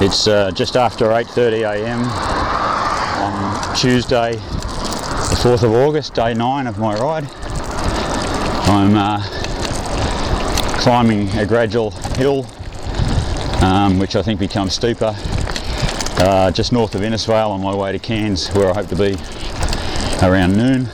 It's just after 8:30 a.m. on Tuesday, the 4th of August, day 9 of my ride. I'm climbing a gradual hill, which I think becomes steeper, just north of Innisfail on my way to Cairns, where I hope to be around noon.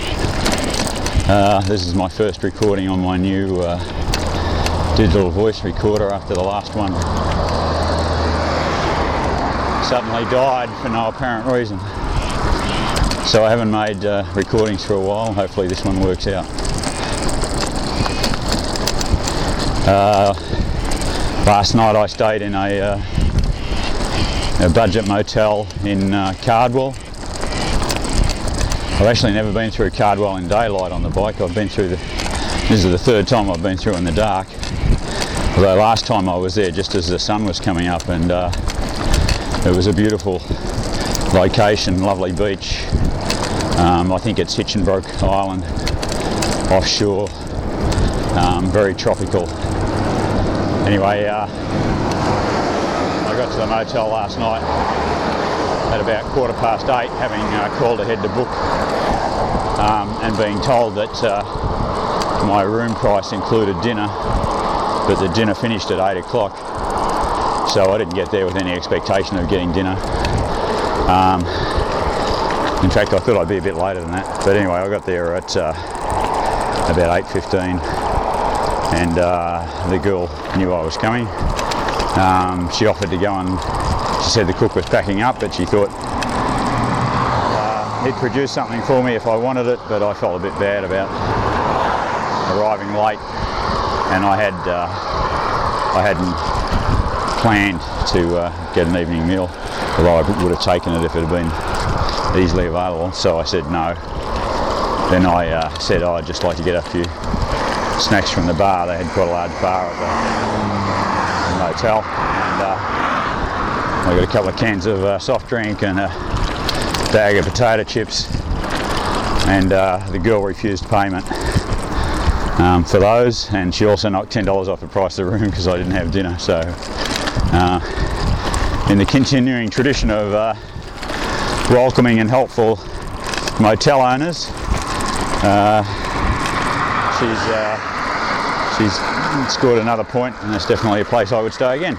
This is my first recording on my new digital voice recorder after the last one suddenly died for no apparent reason. So I haven't made recordings for a while. Hopefully this one works out. Last night I stayed in a budget motel in Cardwell. I've actually never been through Cardwell in daylight on the bike. I've been through this is the third time I've been through in the dark. Although last time I was there just as the sun was coming up, and it was a beautiful location, lovely beach. I think it's Hitchinbroke Island, offshore, very tropical. Anyway, I got to the motel last night at about 8:15, having called ahead to book, and being told that my room price included dinner, but the dinner finished at 8 o'clock. So I didn't get there with any expectation of getting dinner. In fact, I thought I'd be a bit later than that. But anyway, I got there at about 8:15, and the girl knew I was coming. She offered to go, and she said the cook was packing up, but she thought he'd produce something for me if I wanted it, but I felt a bit bad about arriving late, and I hadn't planned to get an evening meal, although I would have taken it if it had been easily available. So I said no. Then I said I'd just like to get a few snacks from the bar. They had quite a large bar at the motel, and I got a couple of cans of soft drink and a bag of potato chips, and the girl refused payment for those, and she also knocked $10 off the price of the room because I didn't have dinner. So in the continuing tradition of welcoming and helpful motel owners, she's scored another point, and it's definitely a place I would stay again.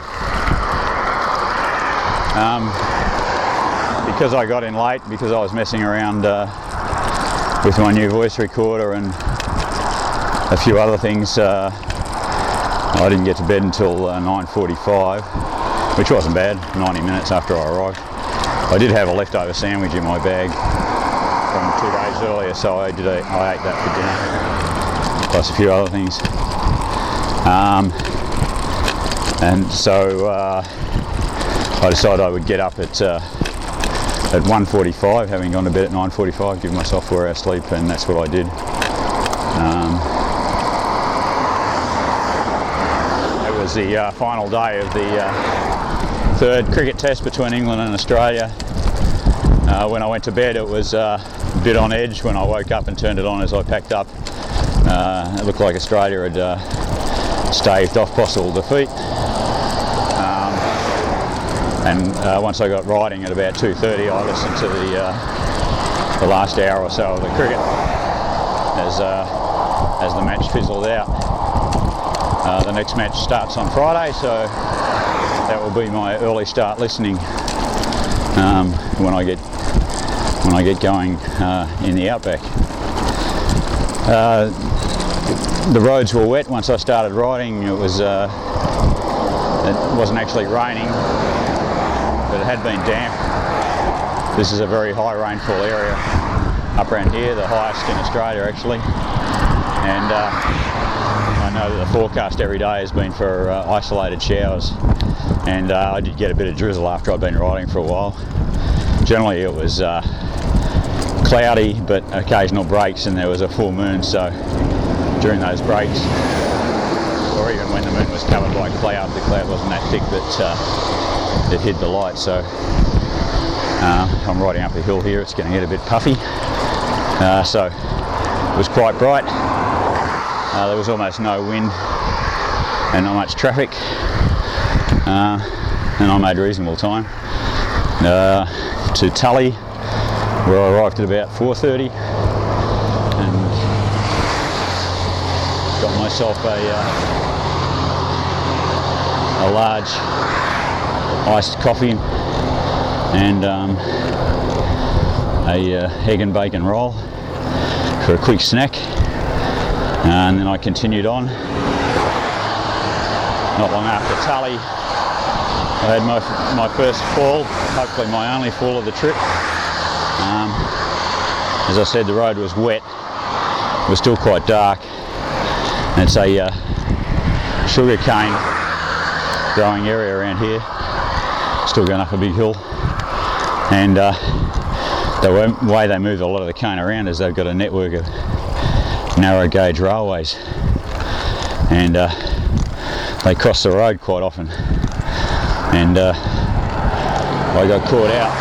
Because I got in late, because I was messing around with my new voice recorder and a few other things, I didn't get to bed until 9:45, which wasn't bad, 90 minutes after I arrived. I did have a leftover sandwich in my bag from 2 days earlier, so I ate that for dinner, plus a few other things. And so I decided I would get up at 1:45, having gone to bed at 9:45, give myself 4 hours sleep, and that's what I did. It was the final day of the third cricket test between England and Australia. When I went to bed, it was a bit on edge. When I woke up and turned it on as I packed up, it looked like Australia had staved off possible defeat. And once I got riding at about 2:30, I listened to the last hour or so of the cricket as the match fizzled out. The next match starts on Friday, so that will be my early start listening when I get going in the outback. The roads were wet once I started riding. It wasn't actually raining, but it had been damp. This is a very high rainfall area up around here, the highest in Australia actually, and I know that the forecast every day has been for isolated showers, and I did get a bit of drizzle after I'd been riding for a while. Generally it was cloudy, but occasional breaks, and there was a full moon, so during those breaks, or even when the moon was covered by cloud, the cloud wasn't that thick that it hid the light. So I'm riding up a hill here, it's going to get a bit puffy, so it was quite bright. There was almost no wind and not much traffic. and I made reasonable time, to Tully, where I arrived at about 4:30, and got myself a large iced coffee and a egg and bacon roll for a quick snack, and then I continued on. Not long after Tully, I had my first fall, hopefully my only fall of the trip. As I said, the road was wet, it was still quite dark, and it's a sugar cane growing area around here, still going up a big hill, and the way they move a lot of the cane around is they've got a network of narrow gauge railways, and they cross the road quite often, and I got caught out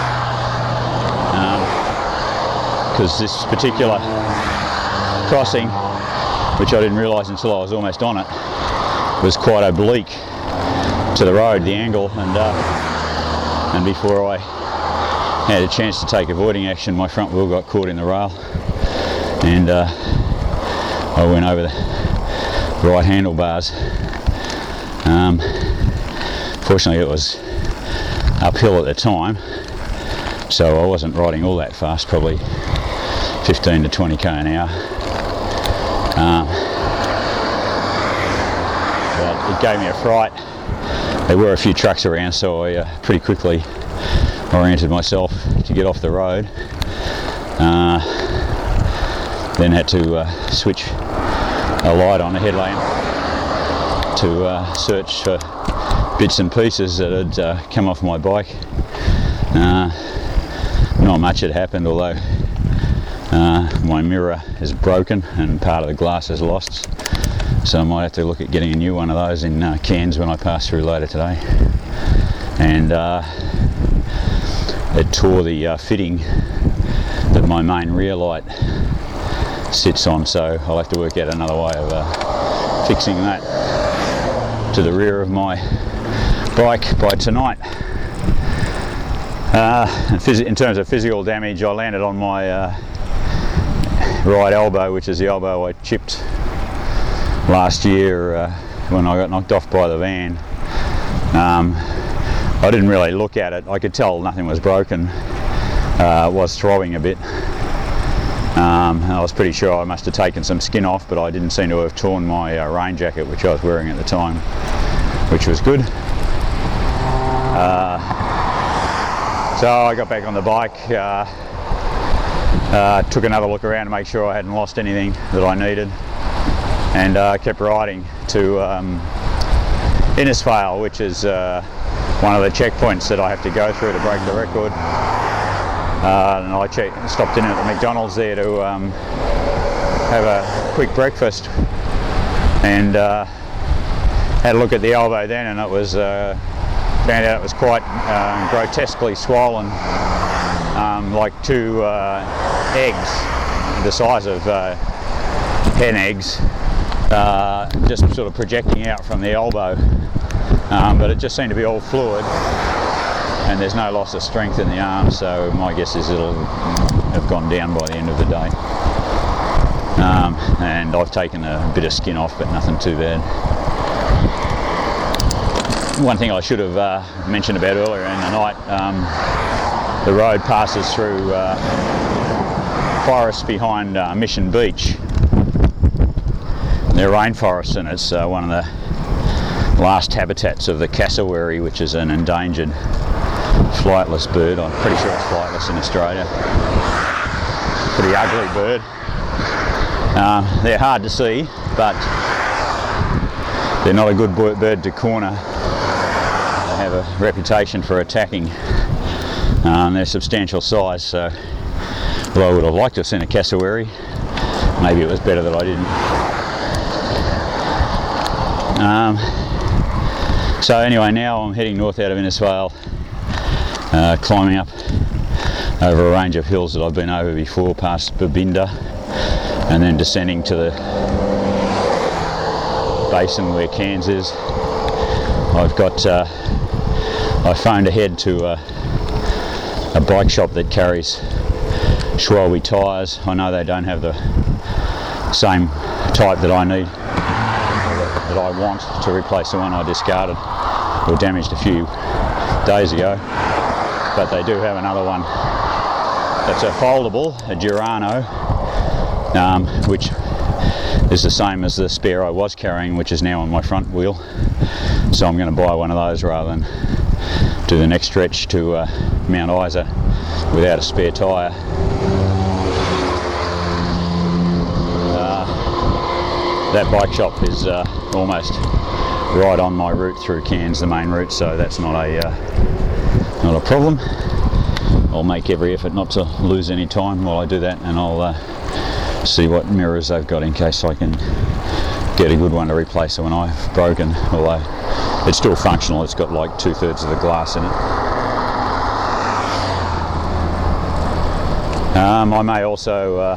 because this particular crossing, which I didn't realise until I was almost on it, was quite oblique to the road, the angle, and before I had a chance to take avoiding action, my front wheel got caught in the rail, and I went over the right handlebars. Fortunately, it was uphill at the time, so I wasn't riding all that fast, probably 15 to 20 k an hour. But it gave me a fright. There were a few trucks around, so I pretty quickly oriented myself to get off the road. Then had to switch a light on, a headlamp, to search for bits and pieces that had come off my bike. Not much had happened, although my mirror is broken and part of the glass is lost, so I might have to look at getting a new one of those in Cairns when I pass through later today. And it tore the fitting that my main rear light sits on, so I'll have to work out another way of fixing that to the rear of my bike by tonight. In terms of physical damage, I landed on my right elbow, which is the elbow I chipped last year when I got knocked off by the van. I didn't really look at it. I could tell nothing was broken. It was throbbing a bit. And I was pretty sure I must have taken some skin off, but I didn't seem to have torn my rain jacket, which I was wearing at the time, which was good. So I got back on the bike, took another look around to make sure I hadn't lost anything that I needed, and kept riding to Innisfail, which is one of the checkpoints that I have to go through to break the record. And I stopped in at the McDonald's there to have a quick breakfast, and had a look at the elbow then, and it was found out it was quite grotesquely swollen, like two eggs the size of hen eggs, just sort of projecting out from the elbow, but it just seemed to be all fluid, and there's no loss of strength in the arm, so my guess is it'll have gone down by the end of the day. And I've taken a bit of skin off, but nothing too bad. One thing I should have mentioned about earlier in the night, the road passes through forests behind Mission Beach. They're rainforests, and it's one of the last habitats of the cassowary, which is an endangered flightless bird. I'm pretty sure it's flightless in Australia. Pretty ugly bird. They're hard to see, but they're not a good bird to corner. They have a reputation for attacking. They're substantial size, so although I would have liked to have seen a cassowary, maybe it was better that I didn't. So anyway, now I'm heading north out of Innisfail, climbing up over a range of hills that I've been over before, past Babinda, and then descending to the basin where Cairns is. I've got I phoned ahead to a bike shop that carries Schwalbe tyres. I know they don't have the same type that I need, that I want, to replace the one I discarded or damaged a few days ago, but they do have another one that's a foldable, a Durano, which is the same as the spare I was carrying, which is now on my front wheel. So I'm going to buy one of those rather than do the next stretch to Mount Isa without a spare tyre. That bike shop is almost right on my route through Cairns, the main route, so that's not a problem. I'll make every effort not to lose any time while I do that, and I'll see what mirrors they've got in case I can get a good one to replace the one I've broken, although it's still functional. It's got like 2/3 of the glass in it. I may also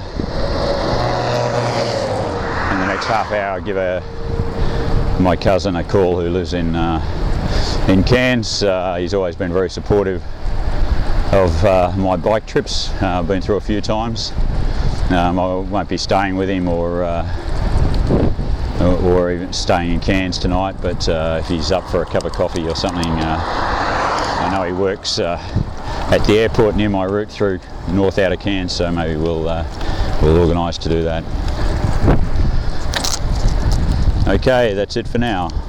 in the next half hour give my cousin a call who lives in Cairns. He's always been very supportive of my bike trips. I've been through a few times. I won't be staying with him or even staying in Cairns tonight, but if he's up for a cup of coffee or something, I know he works at the airport near my route through north out of Cairns, so maybe we'll organise to do that. Okay, that's it for now.